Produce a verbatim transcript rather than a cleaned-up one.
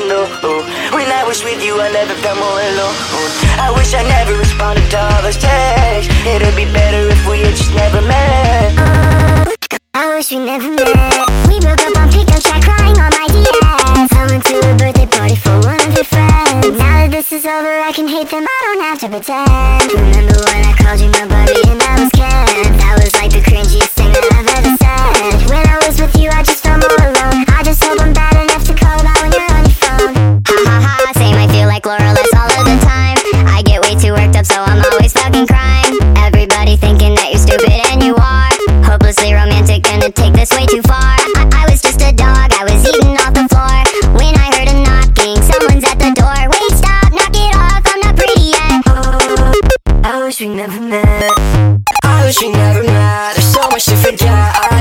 alone. When I was with you, I never felt more alone. I wish I never responded to all those texts. It'd be better if we had just never met. I wish we never met. We broke up on pickup track, crying on my D S. I went to a birthday party for one of your friends. Now that this is over, I can hate them, I don't have to pretend. Remember when I called you my buddy and I was Ken? That was like the cringiest thing that I've ever said. When I was with you, I just felt more alone. I just hope I'm bad enough to call about when you're on your phone. Ha ha ha, same, I feel like Laura Less all of the time. I get way too worked up, so I'm always fucking crying. Everybody thinking that you're stupid, and you are. Hopelessly romantic, gonna take this way too far. I, I was just a dog, I was eating off the floor. When I heard a knocking, someone's at the door. Wait, stop, knock it off, I'm not pretty yet. Oh, I wish we never met. I wish we never met. There's so much to forget.